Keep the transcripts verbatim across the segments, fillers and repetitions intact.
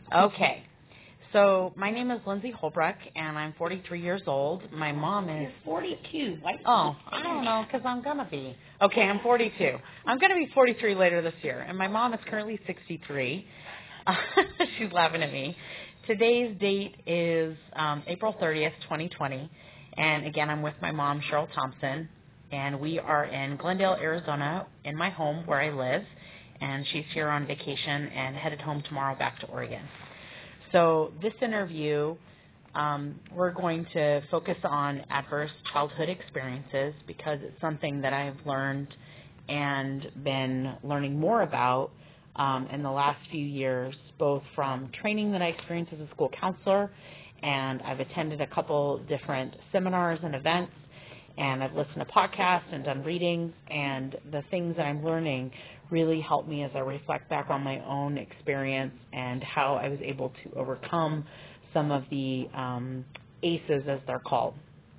Okay. So my name is Lindsay Holbrook, and I'm forty-three years old. My mom is... You're forty-two. Why Oh, I don't know, because I'm going to be. Okay, I'm forty-two. I'm going to be forty-three later this year, and my mom is currently sixty-three. Uh, she's laughing at me. Today's date is um, April thirtieth, twenty twenty, and again, I'm with my mom, Cheryl Thompson, and we are in Glendale, Arizona, in my home where I live, and she's here on vacation and headed home tomorrow back to Oregon. So this interview, um, we're going to focus on adverse childhood experiences because it's something that I've learned and been learning more about um, in the last few years, both from training that I experienced as a school counselor, and I've attended a couple different seminars and events, and I've listened to podcasts and done readings, and the things that I'm learning really help me as I reflect back on my own experience and how I was able to overcome some of the um, A C Es, as they're called.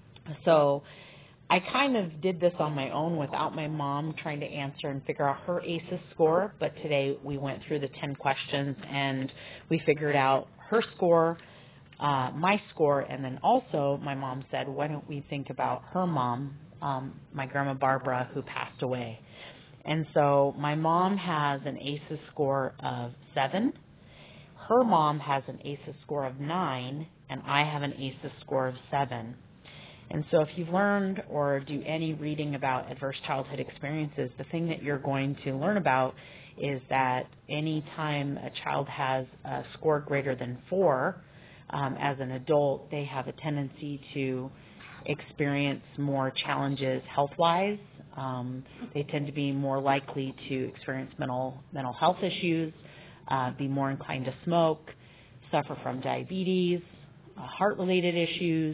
So I kind of did this on my own without my mom trying to answer and figure out her A C Es score, but today we went through the ten questions and we figured out her score, uh, my score, and then also my mom said, why don't we think about her mom, um, my grandma Barbara, who passed away. And so my mom has an A C Es score of seven. Her mom has an A C Es score of nine, and I have an A C Es score of seven. And so if you've learned or do any reading about adverse childhood experiences, the thing that you're going to learn about is that any time a child has a score greater than four, um, as an adult, they have a tendency to experience more challenges health-wise. Um, they tend to be more likely to experience mental mental health issues, uh, be more inclined to smoke, suffer from diabetes, uh, heart-related issues,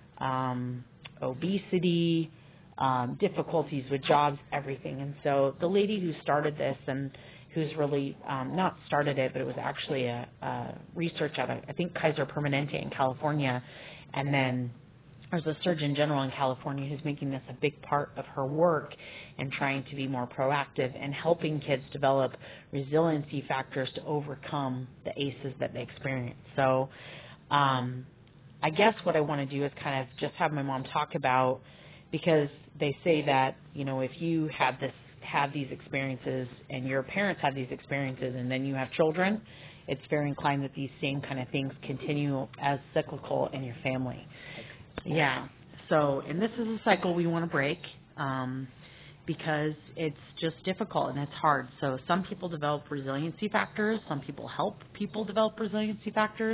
um, obesity, um, difficulties with jobs, everything. And so the lady who started this and who's really um, not started it, but it was actually a, a research out of, I think, Kaiser Permanente in California, and then there's a Surgeon General in California who's making this a big part of her work and trying to be more proactive and helping kids develop resiliency factors to overcome the A C Es that they experience. So um, I guess what I want to do is kind of just have my mom talk about, because they say that, you know, if you have this have these experiences and your parents have these experiences and then you have children, it's very inclined that these same kind of things continue as cyclical in your family. Yeah. So, and this is a cycle we want to break um, because it's just difficult and it's hard. So some people develop resiliency factors. Some people help people develop resiliency factors.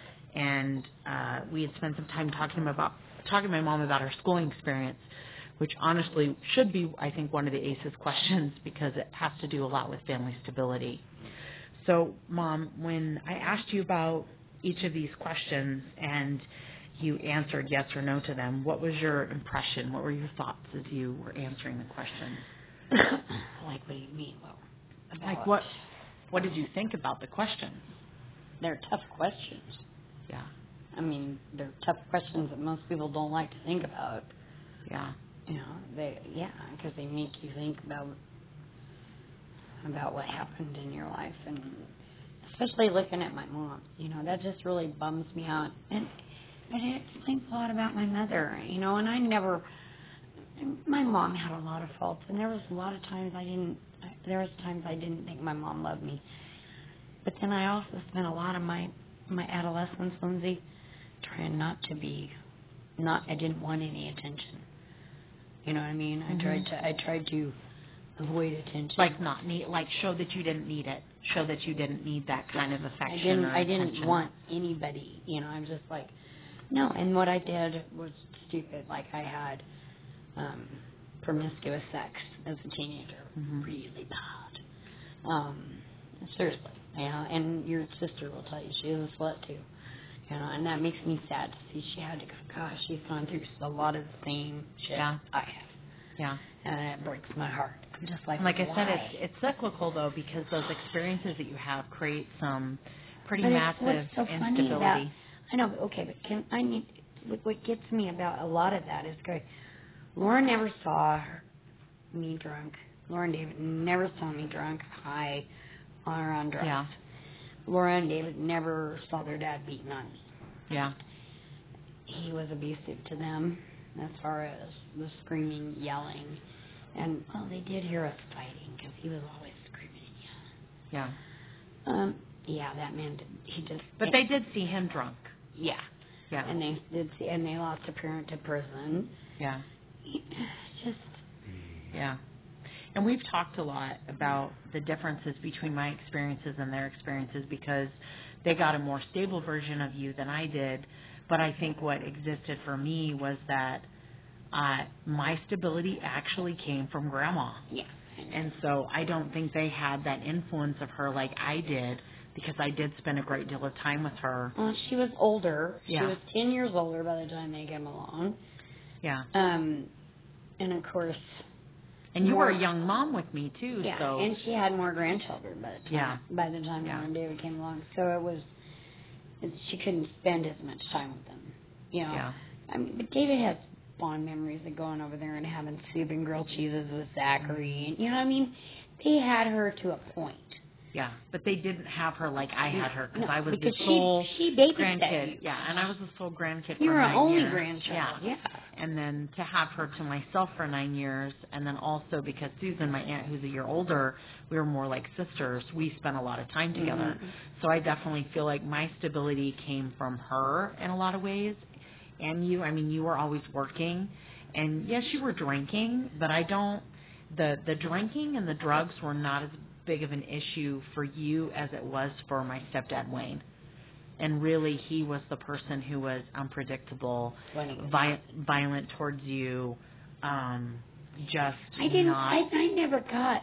And uh, we had spent some time talking about talking to my mom about her schooling experience, which honestly should be, I think, one of the A C Es questions because it has to do a lot with family stability. So, Mom, when I asked you about each of these questions and you answered yes or no to them, what was your impression? What were your thoughts as you were answering the questions? Like, what do you mean? Well, about like what? What did you think about the questions? They're tough questions. Yeah. I mean, they're tough questions that most people don't like to think about. Yeah. You know, they yeah, because they make you think about about what happened in your life, and especially looking at my mom. You know, that just really bums me out. And But it explains a lot about my mother, you know, and I never, my mom had a lot of faults, and there was a lot of times I didn't, there was times I didn't think my mom loved me. But then I also spent a lot of my, my adolescence, Lindsay, trying not to be, not, I didn't want any attention. You know what I mean? I mm-hmm. tried to, I tried to avoid attention. Like not need, like show that you didn't need it, show that you didn't need that kind of affection I didn't, or I didn't attention. want anybody, you know, I'm just like, no, and what I did was stupid. Like I had um, promiscuous sex as a teenager, mm-hmm. really bad. Um, seriously, you know. And your sister will tell you she was a slut too, you know. And that makes me sad to see she had to go. Gosh, she's gone through a lot of the same shit yeah. I have. Yeah, and it breaks my heart. I'm just like, like why? I said, it's it's cyclical though because those experiences that you have create some pretty but massive what's so instability. Funny about, I know, okay, but can I need what, what gets me about a lot of that is okay. Lauren never saw her, me drunk. Lauren David never saw me drunk, high, or undressed. Yeah. Laura and David never saw their dad beaten on me. Yeah. He was abusive to them as far as the screaming, yelling. And, well, they did hear us fighting because he was always screaming and yelling. Yeah. Um, yeah, that man, did, he just... But they did see him drunk. Yeah. Yeah. And they did see, and they lost a parent to prison. Yeah. Just... Yeah. And we've talked a lot about the differences between my experiences and their experiences because they got a more stable version of you than I did. But I think what existed for me was that uh, my stability actually came from Grandma. Yeah. And so I don't think they had that influence of her like I did because I did spend a great deal of time with her. Well, she was older. Yeah. She was ten years older by the time they came along. Yeah. Um, and, of course... And you more, were a young mom with me, too. Yeah, so. and she had more grandchildren by the time, Yeah. by the time Yeah. Laura and David came along. So it was... It, she couldn't spend as much time with them. You know? Yeah. I mean, but David has fond memories of going over there and having soup and grilled cheeses with Zachary. And, you know what I mean? They had her to a point. Yeah, but they didn't have her like I had her because No, I was because the sole she, she babysat grandkid. you. Yeah, and I was the sole grandkid You for were nine an only years. grandchild. Yeah. Yeah. And then to have her to myself for nine years, and then also because Susan, my aunt who's a year older, we were more like sisters. We spent a lot of time together. Mm-hmm. So I definitely feel like my stability came from her in a lot of ways. And you, I mean, you were always working. And yes, you were drinking, but I don't, the, the drinking and the drugs were not as big of an issue for you as it was for my stepdad, Wayne. And really, he was the person who was unpredictable, vi- violent towards you, um, just I didn't, not. I, I never got,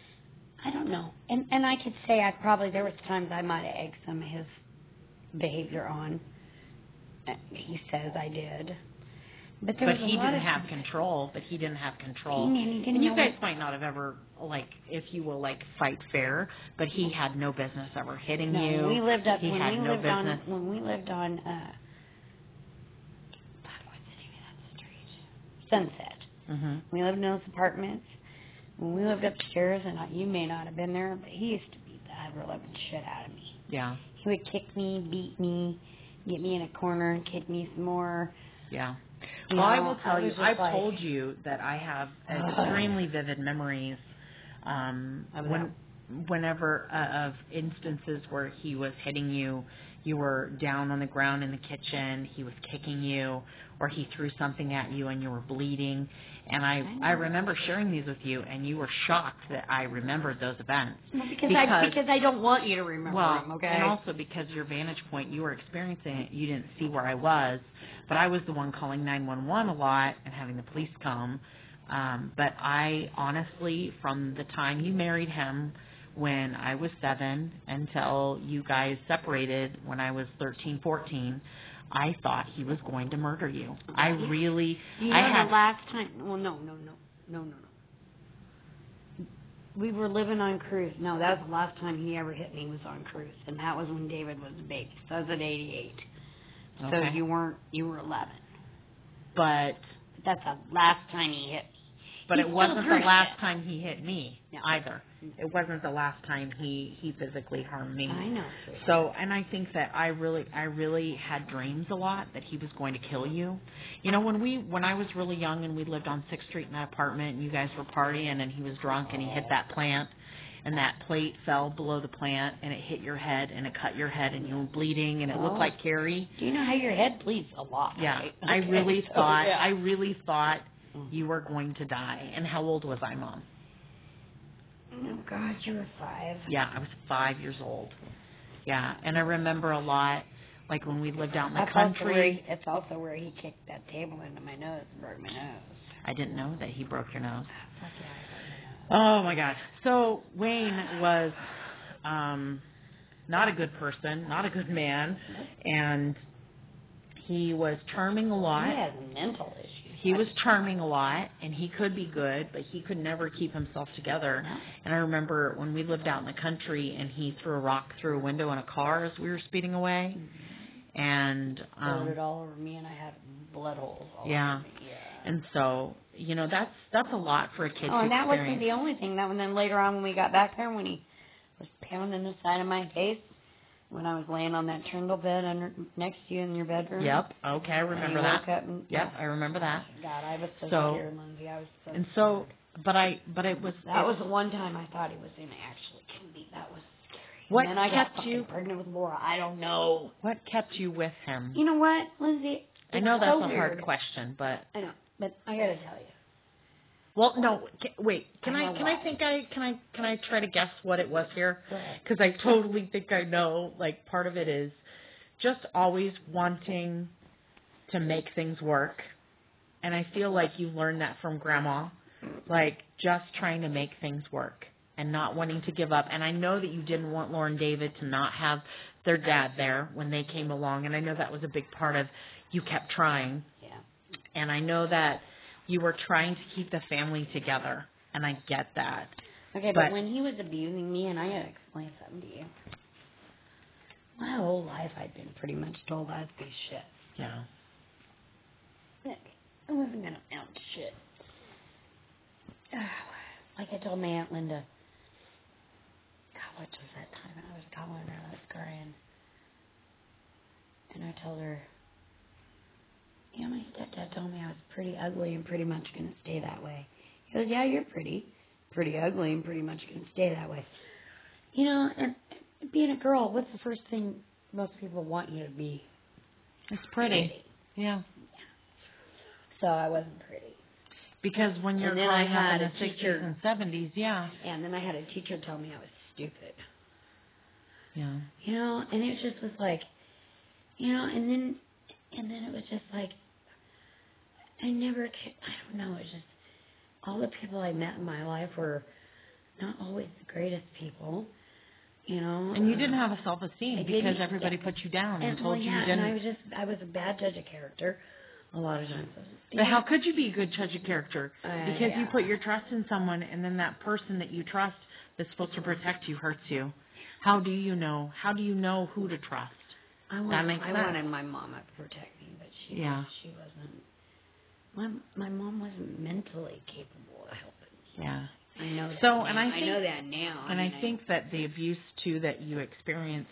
I don't know. And and I could say I probably, there was times I might have egged some of his behavior on. Uh, He says I did. But there But was a he lot didn't of have times- control. But he didn't have control. He, he didn't And you know guys what- might not have ever, like, if you will, like, fight fair. But he had no business ever hitting No, you. we lived up He when had we no lived business. on when we lived on uh God, what's the name of that street? Sunset. Mhm. We lived in those apartments. When we lived upstairs, and I, you may not have been there, but he used to beat the ever living shit out of me. Yeah. He would kick me, beat me, get me in a corner, and kick me some more. Yeah. You Well, I know, will tell I you, was just I've like- told you that I have extremely vivid memories um, Of when, whenever uh, of instances where he was hitting you, you were down on the ground in the kitchen, he was kicking you, or he threw something at you and you were bleeding. And I, I remember sharing these with you, and you were shocked that I remembered those events. Well, because, I Because- because I don't want you to remember Well, them, okay? and also because your vantage point, you were experiencing it, you didn't see where I was, but I was the one calling nine one one a lot and having the police come. Um, but I honestly, from the time you married him when I was seven until you guys separated when I was thirteen, fourteen, I thought he was going to murder you. I really, you know I had the last time, well, no, no, no, no, no, no. We were living on Cruise. No, that was the last time he ever hit me was on Cruise, and that was when David was a baby. So I was at eighty-eight. So Okay. you weren't, you were eleven. but That's the last time he hit me. But He it still wasn't the hurt last it. time he hit me No. either. It wasn't the last time he he physically harmed me. I know. So, and I think that I really I really had dreams a lot that he was going to kill you. You know, when we when I was really young and we lived on sixth Street in that apartment and you guys were partying and he was drunk and he hit that plant and that plate fell below the plant and it hit your head and it cut your head and you were bleeding and it looked Oh. like Carrie. Do you know how your head bleeds a lot? Yeah. Right? I Okay, really so, thought yeah. I really thought you were going to die. And how old was I, Mom? Oh God, you were five. Yeah, I was five years old. Yeah, and I remember a lot, like when we lived out in the That's also where country. he, it's also where he kicked that table into my nose and broke my nose. I didn't know that he broke your nose. Fuck yeah, I broke my nose. Oh my God. So Wayne was um, not a good person, not a good man, and he was charming a lot. He has mental issues. He was charming a lot, and he could be good, but he could never keep himself together. No. And I remember when we lived out in the country, and he threw a rock through a window in a car as we were speeding away, and Poured um, it all over me, and I had blood holes all yeah. over me. Yeah. and so you know that's that's a lot for a kid Oh, to and that wasn't experience. the only thing. That, and then later on when we got back there, when he was pounding the side of my face, when I was laying on that trundle bed under next to you in your bedroom. Yep. Okay, I And remember you that. woke up and, Yep, I remember that. God, I was so, So- scared, Lindsay. I was so And scared. so, but I, but it was. That it, was the one time I thought he was going to actually kill me. That was scary. What and then I got kept fucking you? pregnant with Laura. I don't know. What kept you with him? You know what, Lindsay? I It's know that's so a hard weird. question, but I know, but I got to tell you. well, no. ca- Wait, can I I? know Can why. I think I? Can I? Can I try to guess what it was here? Go ahead. Because I totally think I know. Like part of it is just always wanting to make things work, and I feel like you learned that from Grandma. Like just trying to make things work and not wanting to give up. And I know that you didn't want Laura and David to not have their dad there when they came along, and I know that was a big part of you kept trying. Yeah. And I know that you were trying to keep the family together, and I get that. Okay, but, But- when he was abusing me, and I got to explain something to you. My whole life I'd been pretty much told I'd be shit. Yeah. Nick, I wasn't going to amount to shit. Like I told my Aunt Linda, God, what was that time? I was calling her, I was crying. And I told her, you know, my stepdad told me I was pretty ugly and pretty much going to stay that way. He goes, yeah, you're pretty, pretty ugly and pretty much going to stay that way. You know, and being a girl, what's the first thing most people want you to be? It's pretty. Yeah. So I wasn't pretty. Because when you're And then I growing up had in a the sixties teacher- and seventies, yeah. And then I had a teacher tell me I was stupid. Yeah. You know, and it just was like, you know, and then, and then it was just like, I never, ca- I don't know, it's just, all the people I met in my life were not always the greatest people, you know. And you didn't uh, have a self-esteem I because didn't- everybody yeah. put you down and, and told well, you yeah, you didn't. and I was just, I was a bad judge of character a lot of times. But how could you be a good judge of character? Uh, Because you yeah. put your trust in someone, and then that person that you trust that's supposed to protect you hurts you. How do you know? How do you know who to trust? I wanted, that makes I sense. wanted my mama to protect me, but she, Yeah. she wasn't. My my mom wasn't mentally capable of helping me. Yeah. I know that. So, now. and I think- know that now. And mean, I think that the abuse too that you experienced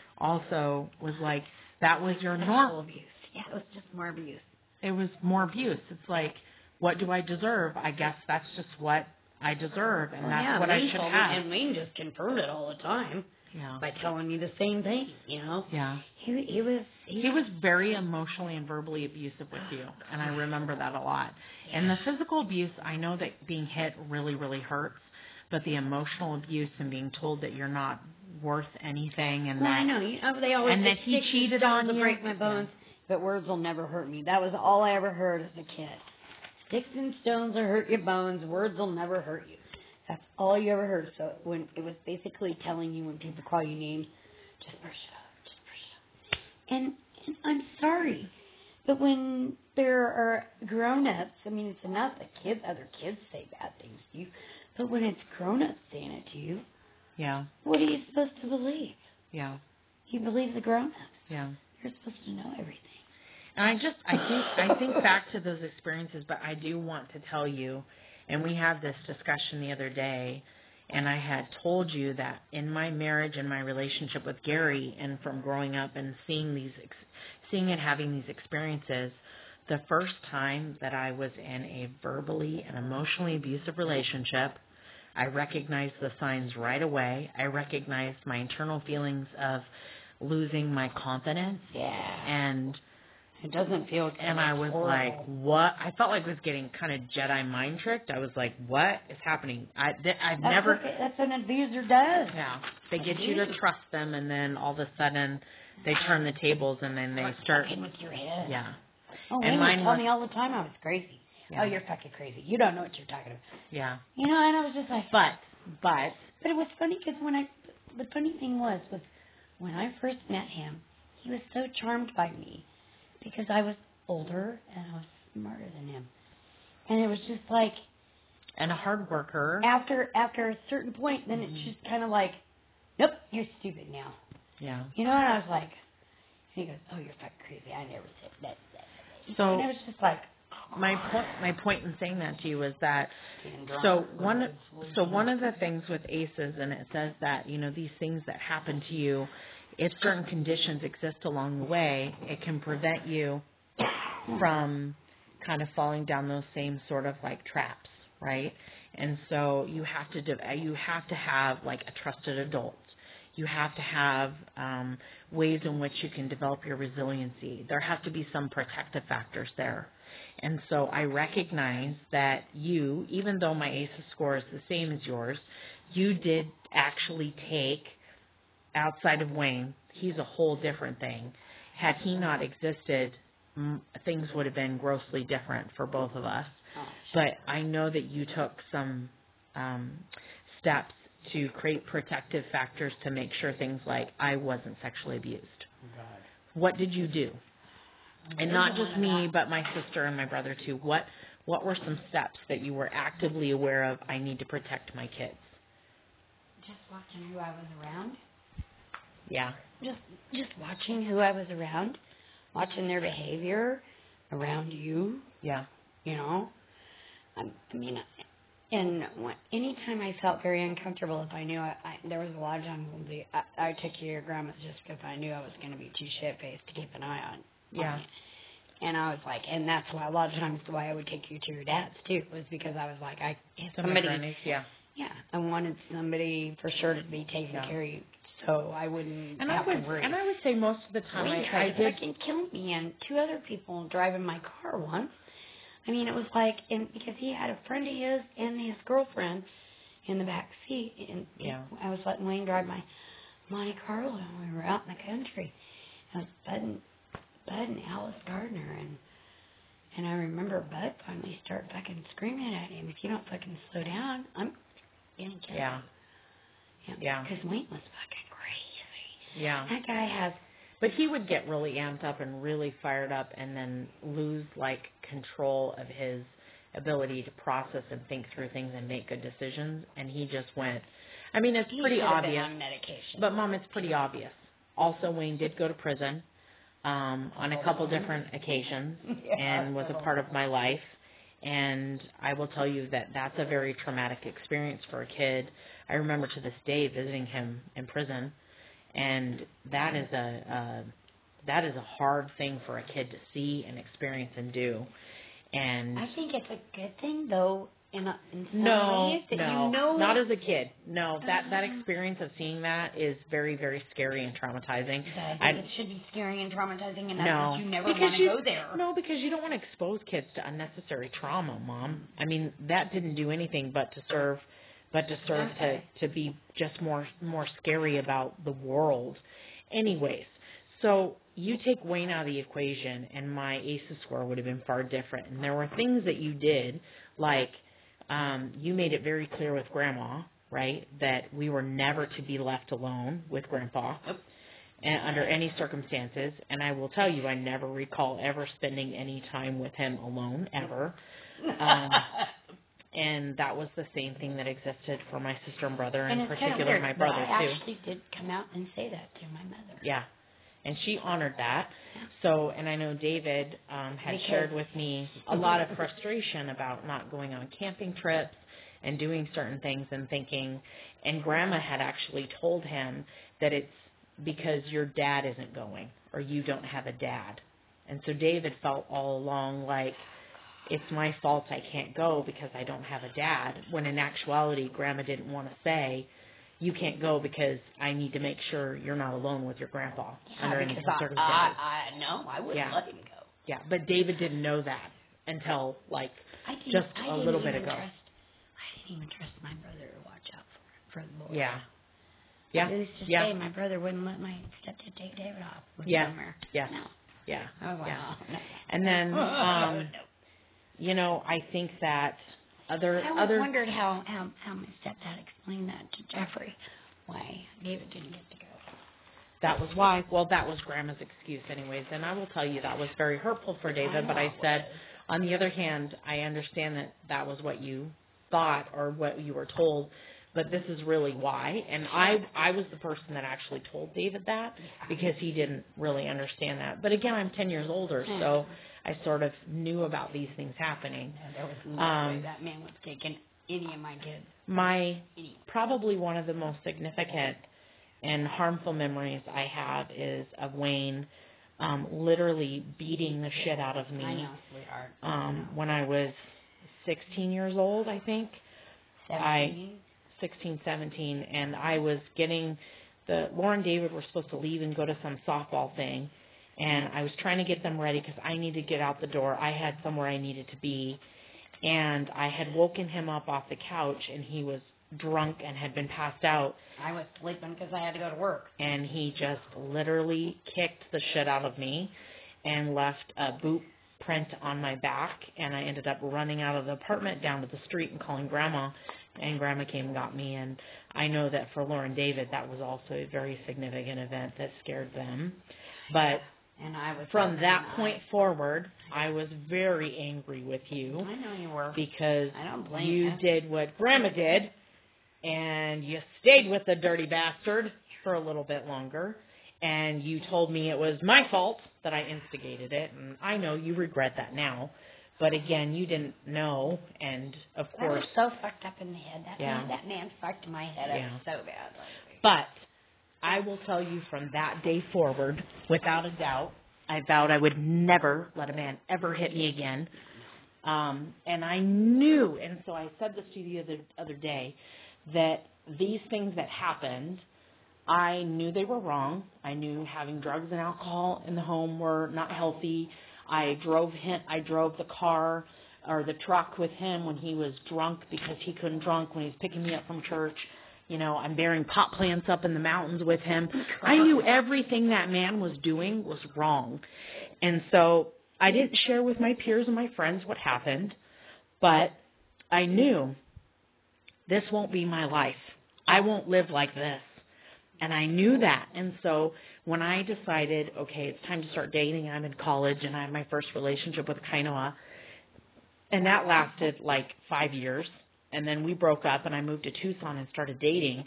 also was like that was your sexual norm. abuse. Yeah, it was just more abuse. It was more abuse. It's like, what do I deserve? I guess that's just what I deserve, and Well, that's yeah, what I Wayne should told me, have. and Wayne just confirmed it all the time Yeah. by telling me the same thing. You know, Yeah. he he was he, He was very emotionally and verbally abusive with you, and I remember that a lot. And the physical abuse, I know that being hit really, really hurts, but the emotional abuse and being told that you're not worth anything and Well, that I know. You know, they always and say that he sticks and cheated stones on will you. break my bones, but words will never hurt me. That was all I ever heard as a kid. Sticks and stones will hurt your bones. Words will never hurt you. That's all you ever heard. So when it was basically telling you when people call you names, just brush it off, just brush it off. And, and I'm sorry, but when there are grown-ups, I mean, it's enough that kids, other kids say bad things to you, but when it's grown-ups saying it to you, Yeah. what are you supposed to believe? Yeah. You believe the grown-ups. Yeah. You're supposed to know everything. And I just, I think, I think back to those experiences, but I do want to tell you, and we had this discussion the other day, and I had told you that in my marriage and my relationship with Gary, and from growing up and seeing these, ex- seeing and having these experiences, the first time that I was in a verbally and emotionally abusive relationship, I recognized the signs right away. I recognized my internal feelings of losing my confidence, Yeah. and It doesn't feel good. and I was Horrible. like, what? I felt like I was getting kind of Jedi mind tricked. I was like, what is happening? I, th- I've that's never, what, that's what an abuser does. yeah. They get you to trust them, and then all of a sudden they turn the tables, and then they start, Fucking with your head. yeah. Oh, And and mine would tell was- me all the time I was crazy. Yeah. Oh, you're fucking crazy. You don't know what you're talking about. Yeah. You know, and I was just like, But, but, but it was funny because when I, the funny thing was, was when I first met him, he was so charmed by me because I was older and I was smarter than him. And it was just like, and a hard worker. after after a certain point, then Mhm. it's just kind of like, nope, you're stupid now. Yeah. You know, and I was like, and he goes, oh, you're fucking crazy. I never said that. that. So and it was just like, my point, my point in saying that to you is that being drunk. so one so one of the things with ACEs, and it says that you know these things that happen to you if certain conditions exist along the way, it can prevent you from kind of falling down those same sort of like traps, right? And so you have to de- you have to have like a trusted adult. You have to have um, ways in which you can develop your resiliency. There has to be some protective factors there. And so I recognize that you, even though my A C E score is the same as yours, you did actually take, outside of Wayne, he's a whole different thing. Had he not existed, m- things would have been grossly different for both of us. But I know that you took some um, steps to create protective factors to make sure things like I wasn't sexually abused. What did you do? And not just me, but my sister and my brother too. What what were some steps that you were actively aware of? I need to protect my kids. Just watching who I was around. Yeah. Just just watching who I was around, watching their behavior around you. Yeah. You know, I, I mean, and when, anytime I felt very uncomfortable, if I knew I, I there was a lot of times when the, I, I took you to your grandma's just because I knew I was going to be too shit faced to keep an eye on. Yeah. And I was like, and that's why a lot of times why I would take you to your dad's too, was because I was like, I if somebody, grannies, yeah, yeah, I wanted somebody for sure to be taking yeah. care of you, so I wouldn't and have I would, to worry. And I would say most of the time Wayne I, tried I to did. fucking kill me and two other people driving my car once. I mean, it was like, and because he had a friend of his and his girlfriend in the back seat, and Yeah. I was letting Wayne drive my Monte Carlo, and we were out in the country. It was Bud and, Bud and Alice Gardner, and and I remember Bud finally started fucking screaming at him, if you don't fucking slow down, I'm gonna kill Yeah. you. Yeah. Because Wayne was fucking crazy. Yeah. That guy has... But he would get really amped up and really fired up and then lose, like, control of his ability to process and think through things and make good decisions. And he just went, I mean, it's he pretty should have obvious. been on medication. But, Mom, it's pretty obvious. Also, Wayne did go to prison um, on a couple different occasions Yeah, and was a part of my life. And I will tell you that that's a very traumatic experience for a kid. I remember to this day visiting him in prison. And that is a, a that is a hard thing for a kid to see and experience and do. And I think it's a good thing, though, in, a, in some no, ways that no, you know... not as a kid. No, that that experience of seeing that is very, very scary and traumatizing. I think I, it should be scary and traumatizing enough no, that you never because want to you, go there. No, because you don't want to expose kids to unnecessary trauma, Mom. I mean, that didn't do anything but to serve. But to serve Okay. to, to be just more more scary about the world. Anyways, so you take Wayne out of the equation and my A C E score would have been far different. And there were things that you did, like um, you made it very clear with Grandma, right, that we were never to be left alone with Grandpa and under any circumstances. And I will tell you, I never recall ever spending any time with him alone, ever. Um, And that was the same thing that existed for my sister and brother, and in particular my brother, I too. I actually did come out and say that to my mother. Yeah. And she honored that. So, and I know David um, had Because shared with me a lot of frustration about not going on camping trips and doing certain things and thinking, and Grandma had actually told him that it's because your dad isn't going or you don't have a dad. And so David felt all along like, it's my fault I can't go because I don't have a dad, when in actuality, Grandma didn't want to say, you can't go because I need to make sure you're not alone with your grandpa Yeah, under any because I, circumstances. I, I, no, I wouldn't Yeah. let him go. Yeah, but David didn't know that until, like, I didn't, just I a didn't little bit even ago. Trust, I didn't even trust my brother to watch out for, for the boys. Yeah. Yeah. Needless to Yeah. say, my brother wouldn't let my stepdad take David off with Yeah. somewhere. Yeah. No. Yeah. I was like, Yeah. oh, no. And then, um, no. you know, I think that other I always other wondered how, how, how my stepdad explained that to Jeffrey, why David didn't get to go. that was why. Well, that was Grandma's excuse, anyways. And I will tell you that was very hurtful for David. But I said, on the other hand, I understand that that was what you thought or what you were told. But this is really why. And I I was the person that actually told David that because he didn't really understand that. But again, I'm ten years older, so I sort of knew about these things happening. No, there was no Um, way that man was taking any of my kids. My Any. probably one of the most significant and harmful memories I have is of Wayne um, literally beating the shit out of me. I know, sweetheart. Um, when I was sixteen years old, I think. seventeen? I, sixteen, seventeen, and I was getting, the Laura and David were supposed to leave and go to some softball thing, and I was trying to get them ready because I needed to get out the door. I had somewhere I needed to be, and I had woken him up off the couch, and he was drunk and had been passed out. I was sleeping because I had to go to work. And he just literally kicked the shit out of me and left a boot print on my back, and I ended up running out of the apartment down to the street and calling Grandma, and Grandma came and got me. And I know that for Laura and David, that was also a very significant event that scared them. But and I was from that point I, forward, I was very angry with you. I know you were. Because I don't blame you you. did what Grandma did, and you stayed with the dirty bastard for a little bit longer, and you told me it was my fault that I instigated it, and I know you regret that now. But again, you didn't know, and of course... I was so fucked up in the head. That, yeah. man, that man fucked my head yeah. up so bad. But I will tell you from that day forward, without a doubt, I vowed I would never let a man ever hit me again. Um, and I knew, and so I said this to you the other, other day, that these things that happened, I knew they were wrong. I knew having drugs and alcohol in the home were not healthy. I drove him. I drove the car or the truck with him when he was drunk because he couldn't drunk when he was picking me up from church. You know, I'm bearing pot plants up in the mountains with him. I knew everything that man was doing was wrong. And so I didn't share with my peers and my friends what happened, but I knew this won't be my life. I won't live like this. And I knew that. And so when I decided, okay, it's time to start dating, I'm in college, and I had my first relationship with Kainoa, and that lasted like five years. And then we broke up, and I moved to Tucson and started dating.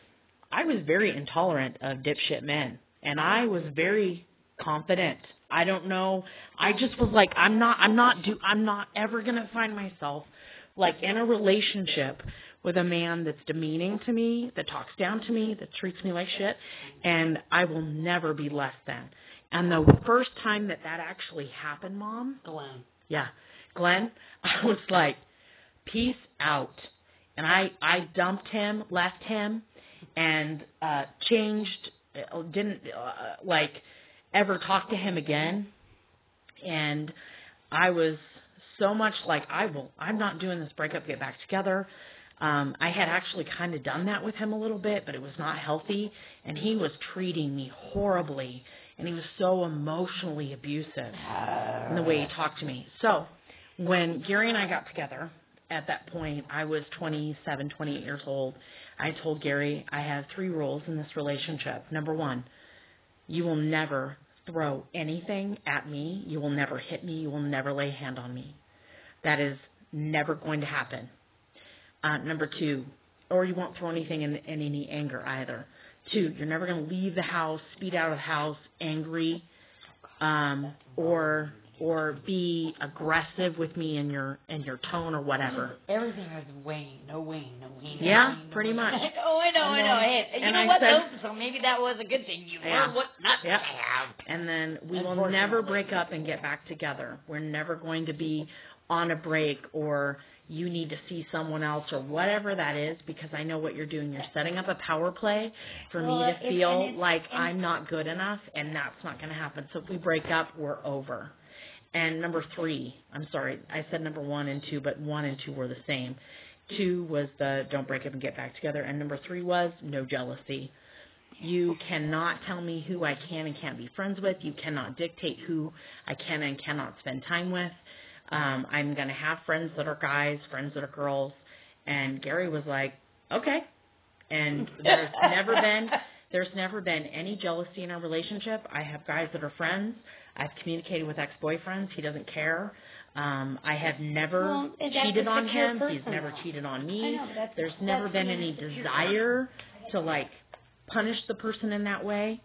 I was very intolerant of dipshit men, and I was very confident. I don't know. I just was like, I'm not, I'm not, do, I'm not ever gonna find myself like in a relationship with a man that's demeaning to me, that talks down to me, that treats me like shit, and I will never be less than. And the first time that that actually happened, Mom, Glenn, yeah, Glenn, I was like, peace out. And I, I dumped him, left him, and uh, changed, didn't uh, like ever talk to him again. And I was so much like, I will, I'm not doing this breakup, get back together. Um, I had actually kind of done that with him a little bit, but it was not healthy, and he was treating me horribly, and he was so emotionally abusive in the way he talked to me. So when Gary and I got together, at that point, I was twenty-seven, twenty-eight years old. I told Gary, I have three rules in this relationship. Number one, you will never throw anything at me. You will never hit me. You will never lay a hand on me. That is never going to happen. Uh, number two, or you won't throw anything in, in any anger either. Two, you're never going to leave the house, speed out of the house, angry, um, or or be aggressive with me in your in your tone or whatever. Everything was Wayne, no Wayne, no Wayne. No yeah, Wayne, no pretty Wayne. much. oh, I know, I know. Hey, you and know I what? said, though? So maybe that was a good thing. You yeah, learned what not yeah. to have. And then we will never break up and get back together. We're never going to be on a break or you need to see someone else or whatever that is, because I know what you're doing. You're setting up a power play for well, me to feel it's, it's, like it's, I'm not good enough, and that's not going to happen. So if we break up, we're over. And number three, I'm sorry, I said number one and two, but one and two were the same. Two was the don't break up and get back together, and number three was no jealousy. You cannot tell me who I can and can't be friends with. You cannot dictate who I can and cannot spend time with. Um, I'm going to have friends that are guys, friends that are girls. And Gary was like, okay. And there's never been there's never been any jealousy in our relationship. I have guys that are friends. I've communicated with ex-boyfriends. He doesn't care. Um, I have never well, cheated on him. Person, He's never though. cheated on me. Know, that's, there's that's, never that's been any desire to, like, punish the person in that way.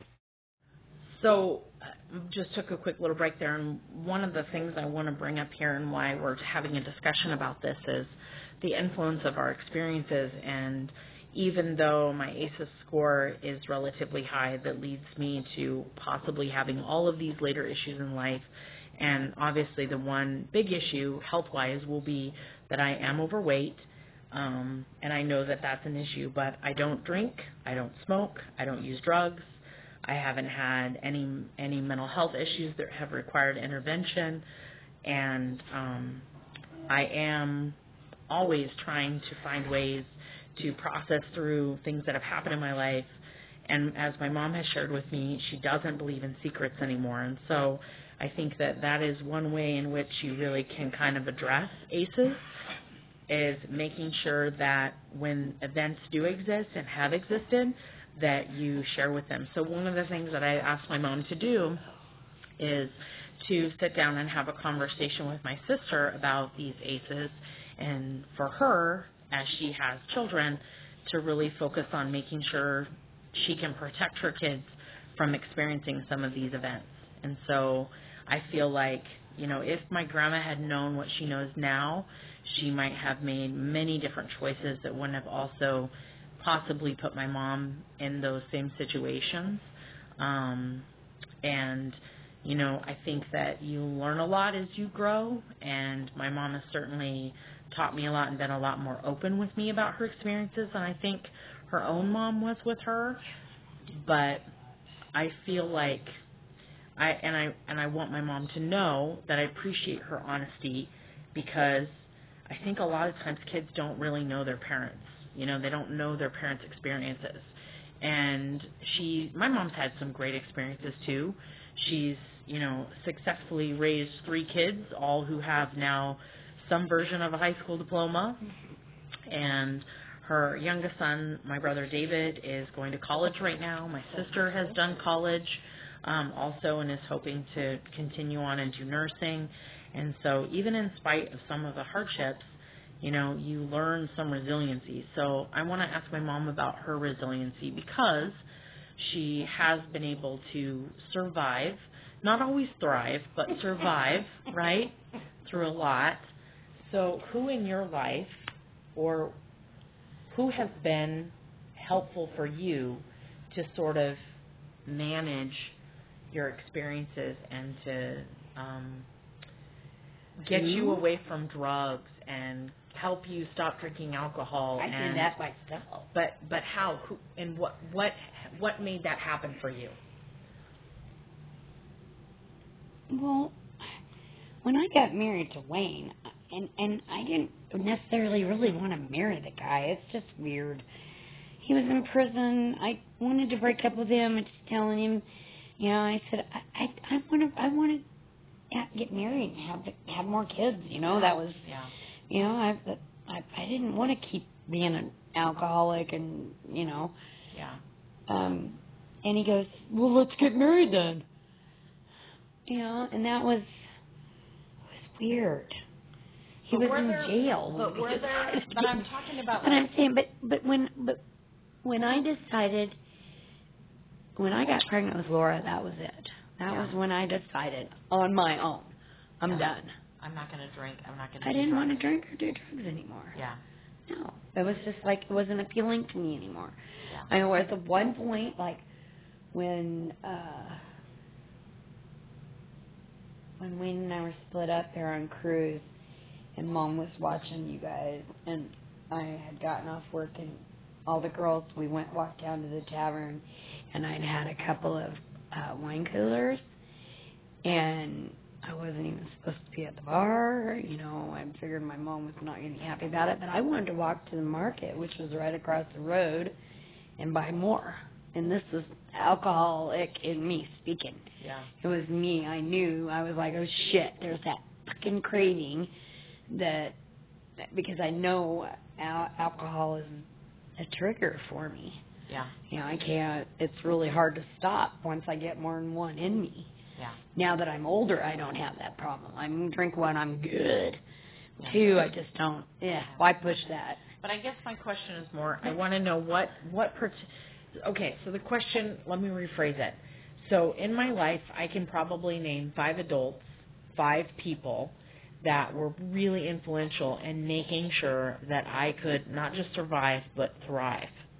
So uh, just took a quick little break there, and one of the things I want to bring up here and why we're having a discussion about this is the influence of our experiences and even though my A C Es score is relatively high, that leads me to possibly having all of these later issues in life. And obviously the one big issue health-wise will be that I am overweight, um, and I know that that's an issue, but I don't drink, I don't smoke, I don't use drugs, I haven't had any any mental health issues that have required intervention, and um, I am always trying to find ways to process through things that have happened in my life. And as my mom has shared with me, she doesn't believe in secrets anymore. And so I think that that is one way in which you really can kind of address A C Es, is making sure that when events do exist and have existed, that you share with them. So one of the things that I asked my mom to do is to sit down and have a conversation with my sister about these A C Es, and for her, as she has children, to really focus on making sure she can protect her kids from experiencing some of these events. And so I feel like, you know, if my grandma had known what she knows now, she might have made many different choices that wouldn't have also possibly put my mom in those same situations. Um, and, you know, I think that you learn a lot as you grow, and my mom has certainly taught me a lot and been a lot more open with me about her experiences than I think her own mom was with her. But I feel like I and I and I want my mom to know that I appreciate her honesty, because I think a lot of times kids don't really know their parents. You know, they don't know their parents' experiences. And she, my mom's had some great experiences too. She's, you know, successfully raised three kids, all who have now some version of a high school diploma. And her youngest son, my brother David, is going to college right now. My sister has done college um, also and is hoping to continue on and do nursing. And so even in spite of some of the hardships, you know, you learn some resiliency. So I want to ask my mom about her resiliency, because she has been able to survive, not always thrive, but survive, right, through a lot. So who in your life, or who has been helpful for you to sort of manage your experiences and to um, get you away from drugs and help you stop drinking alcohol? I and, did that myself. But but how? Who, and what what what made that happen for you? Well, when I got married to Wayne, and and I didn't necessarily really want to marry the guy. It's just weird. He was in prison. I wanted to break up with him and just telling him, you know, I said I I want to I want to get married and have have more kids. You know, that was yeah. You know, I I I didn't want to keep being an alcoholic, and you know. Yeah. Um, and he goes, well, let's get married then. You know, and that was was weird. He But was in there, jail. But were there? But I'm talking about. But I'm saying, but but when but when I decided, when I got pregnant with Laura, that was it. That Yeah. was when I decided on my own, I'm Yeah. done. I'm not going to drink. I'm not going to. I didn't want to drink or do drugs anymore. Yeah. No, it was just like it wasn't appealing to me anymore. Yeah. I know at the one point, like when uh, when Wayne and I were split up there on cruise, and Mom was watching you guys, and I had gotten off work, and all the girls, we went walked down to the tavern, and I'd had a couple of uh, wine coolers, and I wasn't even supposed to be at the bar. You know, I figured my mom was not going to be happy about it, but I wanted to walk to the market, which was right across the road, and buy more. And this was alcoholic in me speaking. Yeah. It was me. I knew. I was like, oh, shit, there's that fucking craving that, because I know al- alcohol is a trigger for me. Yeah. You know, I can't, it's really hard to stop once I get more than one in me. Yeah. Now that I'm older, I don't have that problem. I can drink one, I'm good. Yeah. Two, I just don't. Yeah, why push that? But I guess my question is more, I want to know what, what, per- okay, so the question, let me rephrase it. So in my life, I can probably name five adults, five people that were really influential in making sure that I could not just survive, but thrive.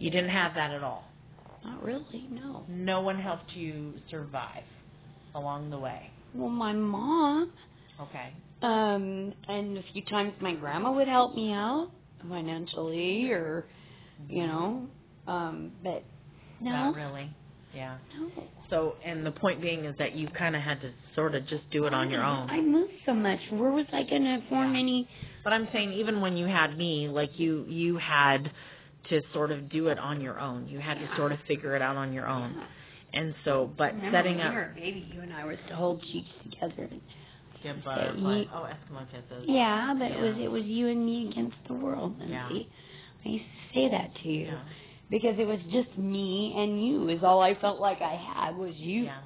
You didn't have that at all. Not really, no. No one helped you survive along the way. Well, my mom. Okay. Um, and a few times my grandma would help me out financially, or you know, um, but no. Not really. Yeah. No. So, and the point being is that you kind of had to sort of just do it on your own. I moved so much. Where was I going to form Yeah. any? But I'm saying even when you had me, like you, you had to sort of do it on your own. You had to sort of figure it out on your own. And so, but Remember setting when up. we were a baby, you and I were to hold cheeks together. Give Say, butterfly. you- Oh, Eskimo kisses. Yeah, but Yeah. it was it was you and me against the world, Lindsay. Yeah. I used to say that to you. Yeah. Because it was just me and you is all I felt like I had was you. Yeah.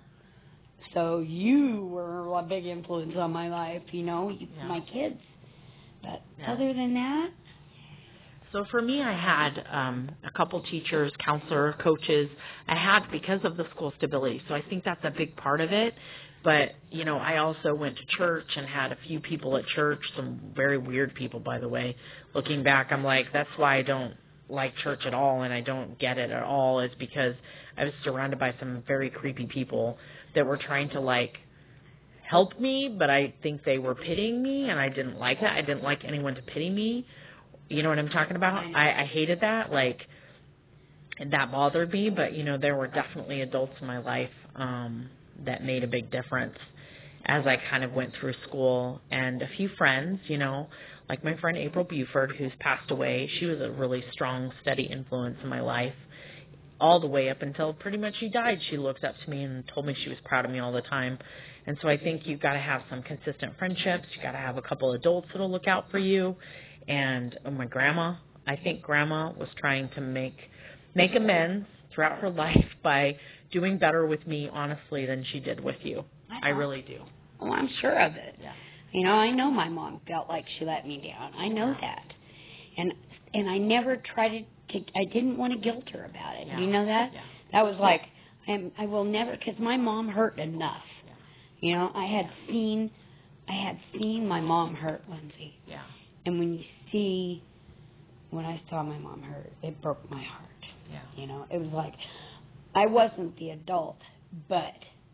So you were a big influence on my life, you know, you, Yeah. my kids. But Yeah. other than that, So for me, I had um, a couple teachers, counselor, coaches. I had because of the school stability. So I think that's a big part of it. But, you know, I also went to church and had a few people at church, some very weird people, by the way. Looking back, I'm like, that's why I don't like church at all and I don't get it at all, is because I was surrounded by some very creepy people that were trying to, like, help me, but I think they were pitying me, and I didn't like that. I didn't like anyone to pity me. You know what I'm talking about? I, I hated that. Like, and that bothered me, but, you know, there were definitely adults in my life um, that made a big difference as I kind of went through school. And a few friends, you know, like my friend April Buford, who's passed away. She was a really strong, steady influence in my life all the way up until pretty much she died. She looked up to me and told me she was proud of me all the time. And so I think you've got to have some consistent friendships. You've got to have a couple adults that will look out for you. And oh, my grandma, I think grandma was trying to make make amends throughout her life by doing better with me, honestly, than she did with you. I, I really do. well, I'm sure of it. Yeah. You know, I know my mom felt like she let me down. I know that. And and I never tried to, to I didn't want to guilt her about it. Yeah. You know that? Yeah. That was like, I'm, I will never, because my mom hurt enough. Yeah. You know, I had seen, I had seen my mom hurt, Lindsay. Yeah. And when you see, when I saw my mom hurt, it broke my heart. Yeah. You know, it was like, I wasn't the adult, but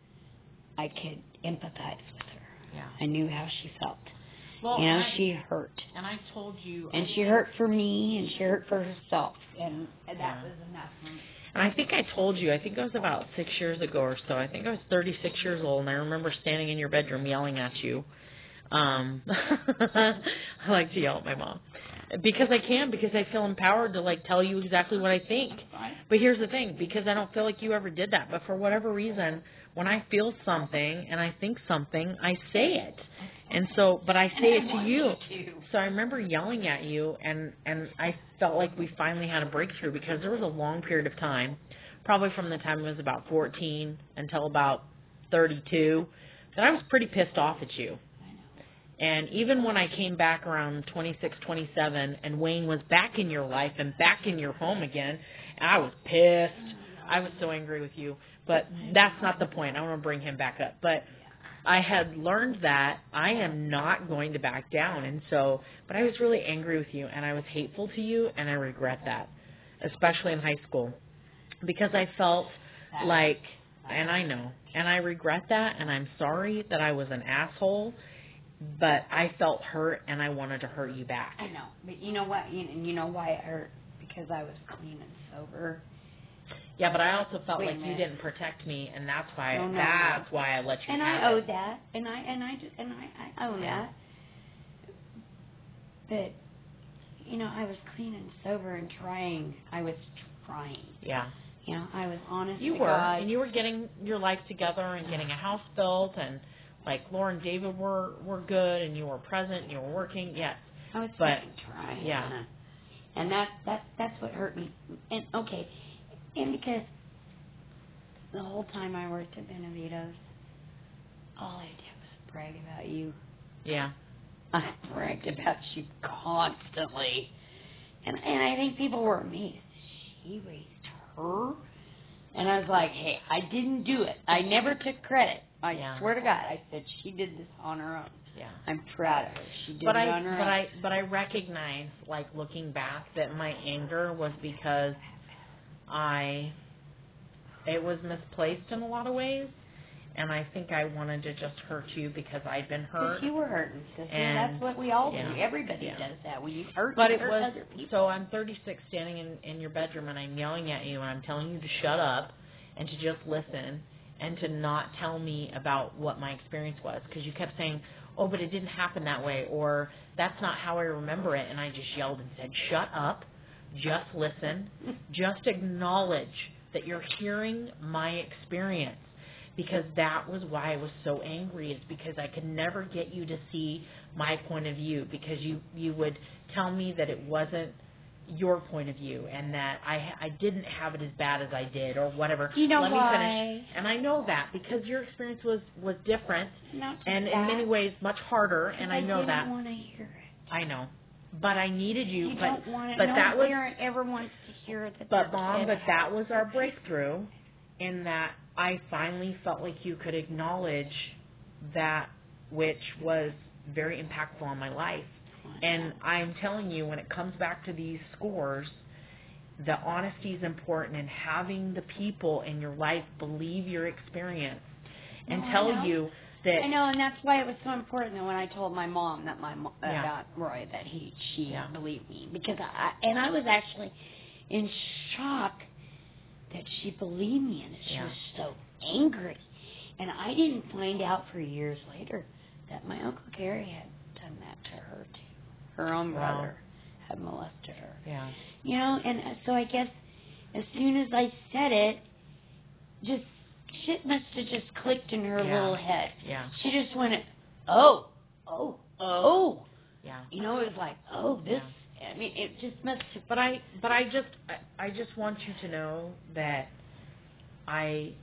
I could empathize with her. Yeah. I knew how she felt. Well, You know, I, she hurt. and I told you. And I she hurt for me, and she hurt for herself. And, and that Yeah. was enough for me. And I think I told you, I think it was about six years ago or so. I think I was thirty-six years old, and I remember standing in your bedroom yelling at you. Um, I like to yell at my mom. Because I can, because I feel empowered to, like, tell you exactly what I think. But here's the thing, because I don't feel like you ever did that. But for whatever reason, when I feel something and I think something, I say it. And so, but I say it to you. So I remember yelling at you, and, and I felt like we finally had a breakthrough, because there was a long period of time, probably from the time I was about fourteen until about thirty-two, that I was pretty pissed off at you. And even when I came back around twenty-six, twenty-seven, and Wayne was back in your life and back in your home again, I was pissed. I was so angry with you. But that's not the point. I want to bring him back up. But I had learned that I am not going to back down. And so, but I was really angry with you, and I was hateful to you, and I regret that, especially in high school, because I felt like, and I know, and I regret that, and I'm sorry that I was an asshole, but I felt hurt, and I wanted to hurt you back. I know. But you know what? You, you know why it hurt? Because I was clean and sober. Yeah, but I also felt Wait a like you minute. didn't protect me, and that's why No, no, that's no. why I let you And have I owe it. that. And I and I just- and I, I owe Yeah. that. But you know, I was clean and sober and trying. I was trying. Yeah. You know, I was honest. You to were, God. and you were getting your life together and getting a house built, and like Laura and David were were good, and you were present, and you were working. Yes, I was but fucking trying. yeah. And that that that's what hurt me. And okay, and because the whole time I worked at Benavides, all I did was brag about you. yeah, I bragged about you constantly, and and I think people were amazed. She raised her, and I was like, hey, I didn't do it. I never took credit. I Yeah. swear to God, I said she did this on her own. yeah. I'm proud of her. She did But it I, on her but own. I, but I recognize, like looking back, that my anger was because I, it was misplaced in a lot of ways. And I think I wanted to just hurt you because I'd been hurt. Because you were hurting, sister. And, that's what we all yeah, do. Everybody yeah. does that. When you hurt, but you it hurt was, other people. So I'm thirty-six standing in, in your bedroom and I'm yelling at you and I'm telling you to shut up and to just listen and to not tell me about what my experience was. Because you kept saying, oh, but it didn't happen that way, or that's not how I remember it. And I just yelled and said, shut up, just listen, just acknowledge that you're hearing my experience. Because that was why I was so angry, is because I could never get you to see my point of view, because you, you would tell me that it wasn't your point of view and that I I didn't have it as bad as I did or whatever. You know Let why? me finish. And I know that because your experience was, was different Not and that. in many ways much harder, and I know I that. didn't want to hear it. I know. But I needed you. You but don't want it. but no that was, parent ever wants to hear that. But their Mom, kid but that has was our breakthrough, in that I finally felt like you could acknowledge that which was very impactful on my life. And I'm telling you, when it comes back to these scores, the honesty is important, and having the people in your life believe your experience and No, I tell know. you that. I know, and that's why it was so important that when I told my mom that my mo- Yeah. about Roy, that he she Yeah. believed me, because I and I was actually in shock that she believed me and that she Yeah. was so angry. And I didn't find out for years later that my Uncle Gary had done that to her too. Her own Wow. brother had molested her. Yeah. You know, and uh, so I guess as soon as I said it, just shit must have just clicked in her Yeah. little head. Yeah. She just went, oh, oh, oh. Yeah. You know, it was like, oh, this. I mean, it just must have. But I, but I just, I, I just want you to know that I,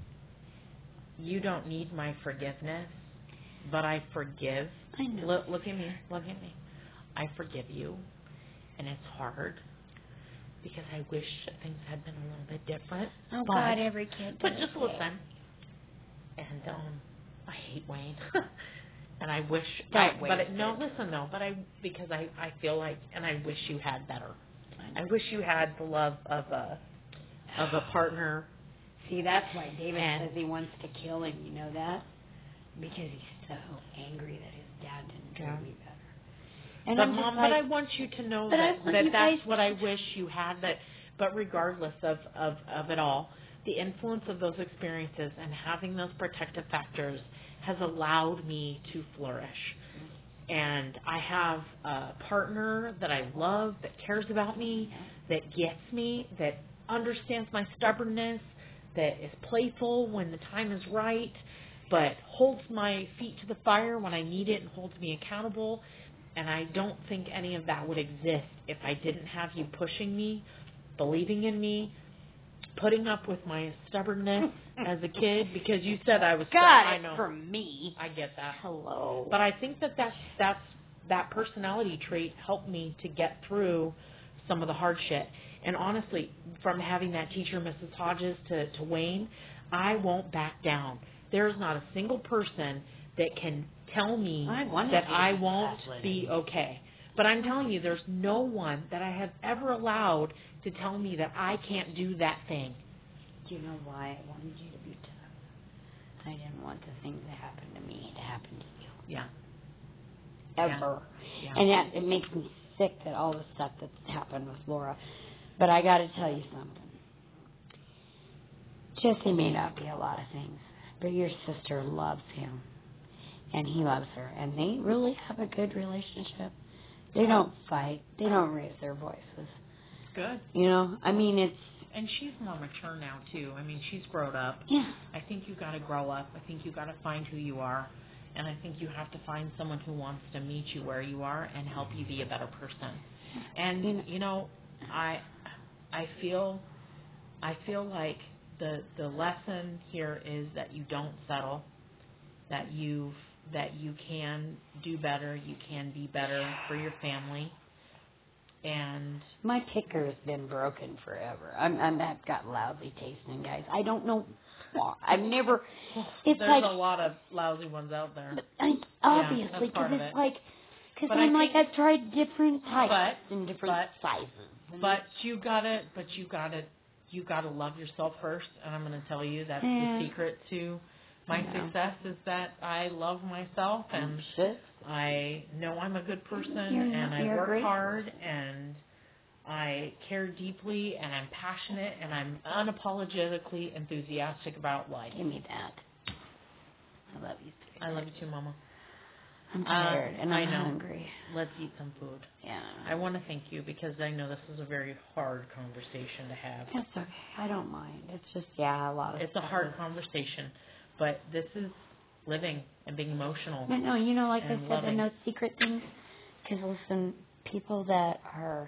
you don't need my forgiveness, but I forgive. I know. Look, look at me, look at me. I forgive you, and it's hard because I wish that things had been a little bit different. Oh but, God, every kid. But does just it. listen. And um, I hate Wayne. And I wish, Don't I, waste but it, no, it. listen though, but I, because I, I feel like, and I wish you had better. I wish you had the love of a, of a partner. See, that's why David And- says he wants to kill him. You know that? Because he's so angry that his dad didn't treat Yeah. me better. And But I'm Mom, just like, but I want you to know but I that, want that you that's guys what to- I wish you had. That, but regardless of, of, of it all, the influence of those experiences and having those protective factors has allowed me to flourish. And I have a partner that I love, that cares about me, that gets me, that understands my stubbornness, that is playful when the time is right, but holds my feet to the fire when I need it and holds me accountable. And I don't think any of that would exist if I didn't have you pushing me, believing in me, putting up with my stubbornness as a kid, because you said I was. got I it know. from me. I get that. Hello. But I think that that's, that's, that personality trait helped me to get through some of the hard shit. And honestly, from having that teacher, Missus Hodges, to, to Wayne, I won't back down. There's not a single person that can tell me I wanted that you to I be won't gaslighting. be okay. But I'm telling you, there's no one that I have ever allowed to tell me that I can't do that thing. Do you know why I wanted you to be tough? I didn't want the things that happened to me to happen to you. Yeah. Ever. Yeah. And that it makes me sick that all the stuff that's happened with Laura. But I got to tell you something. Jesse may not be a lot of things, but your sister loves him, and he loves her, and they really have a good relationship. They don't fight. They don't raise their voices. Good. You know, I mean, it's And she's more mature now, too. I mean, she's grown up. yeah. I think you got to grow up. I think you got to find who you are. And I think you have to find someone who wants to meet you where you are and help you be a better person. And, you know, I I feel I feel like the the lesson here is that you don't settle, that you that you can do better, you can be better for your family. And My picker has been broken forever. I'm, I'm I've got lousy taste in guys. I don't know why. I've never. It's there's like a lot of lousy ones out there. but I, obviously that's because part of it's it. like because But I I'm like think- I've tried different types But- and different but- sizes. And But you gotta, but you gotta, you got to love yourself first. And I'm going to tell you that's Yeah. the secret to my Yeah. success is that I love myself and Shit. I know I'm a good person You're and not- I you're work great. hard and I care deeply and I'm passionate and I'm unapologetically enthusiastic about life. Give me that. I love you too. I love you too, Mama. I'm tired Uh, and I'm I know. hungry. Let's eat some food. Yeah. I want to thank you because I know this is a very hard conversation to have. That's okay. I don't mind. It's just, yeah, a lot of It's a stuff hard is- conversation, but this is living and being emotional. But no, you know, like I and said, loving. the no secret things. Because listen, people that are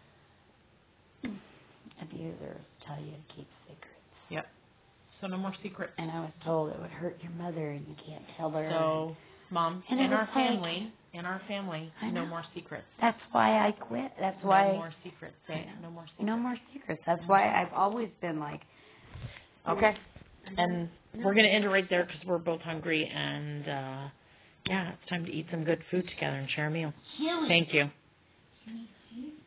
abusers tell you to keep secrets. Yep. So no more secrets. And I was told it would hurt your mother and you can't tell her. So, Mom, And in it our was like- family, in our family, I no know. more secrets. That's why I quit. That's No why. more secrets. Say it. No more secrets. No more secrets. That's why I've always been like. Okay. And we're going to end it right there because we're both hungry. And, uh, yeah, it's time to eat some good food together and share a meal. Thank you.